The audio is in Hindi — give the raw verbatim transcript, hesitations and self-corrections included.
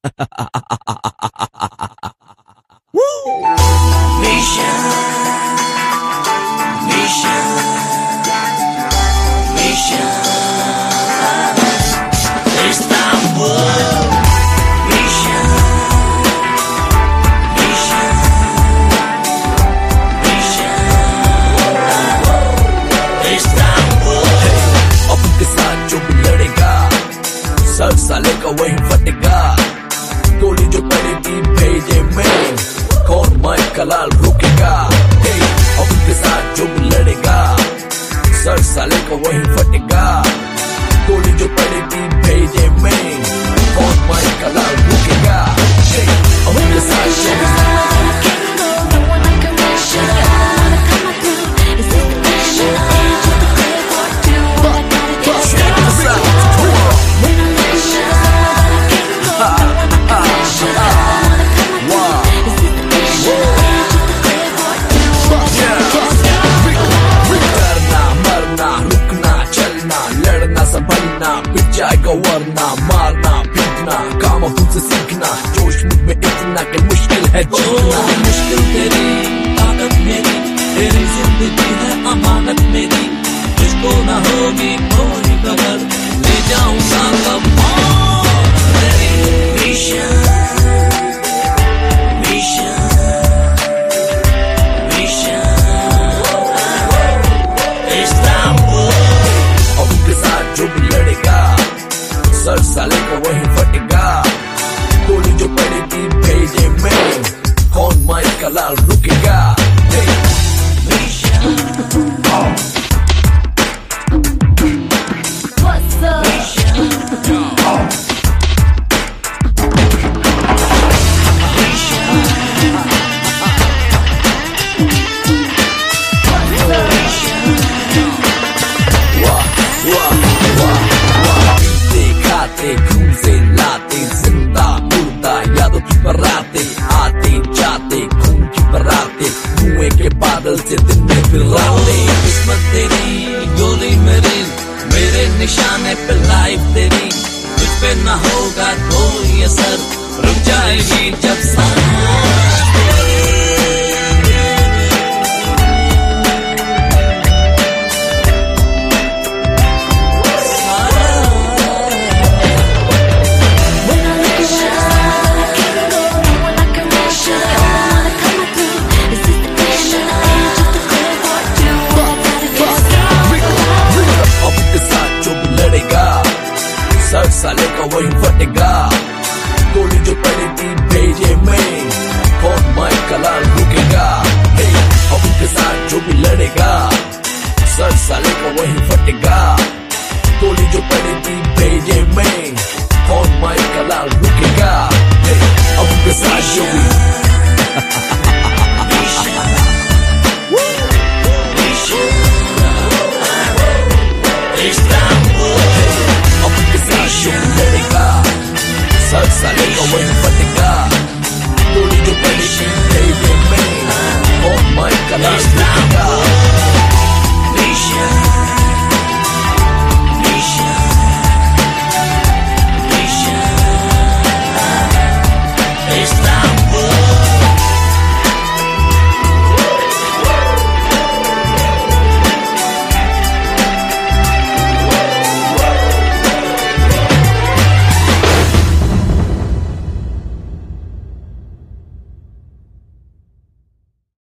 Misha, Misha, Misha, Istanbul, Misha, Misha, Misha, Istanbul. अब उनके साथ जो भी लड़ेगा सर साले का वही फटेगा। गोली जो पड़ेगी भेजे में कौन मैं कलाल रुकेगा। अब उनके साथ जो भी लड़ेगा सर साले का वही फटेगा। गोली जो पड़ेगी भेजे में कौन मैं कलाल रुकेगा। अब उनके साथ जो पिट जाएगा वरना मारना पीटना काम खुद से सीखना। जोश मुझ में इतना कि मुश्किल है जीना। मुश्किल तेरी ताकत मेरी, तेरी जिंदगी है अमानत मेरी। तुझको ना होगी कोई कदर, ले जाऊंगा कब तेरी। Misha, Misha, Misha, Istanbul. अब उनके साथ जो भी लड़ेगा सर साले का वही फटेगा। गोली जो पड़ेगी भेजे में कौन मैं कलाल रुकेगा। बादल से दिन में फिर रातें। किस्मत तेरी गोली मेरी, मेरे निशाने पे लाइफ तेरी। तुझ पे न होगा कोई असर, रुक जाएगी जब सांस तेरी। सर साले का वही फटेगा। गोली जो पड़ेगी भेजे में कौन मैं कलाल रुकेगा। अब उनके साथ जो भी लड़ेगा सर साले का वही फटेगा। गोली जो पड़ेगी भेजे में कौन मैं कलाल रुकेगा। अब उनके साथ जो भी सर साले का वही फटेगा। गोली जो पड़ेगी भेजे में कौन मैं कलाल रुकेगा।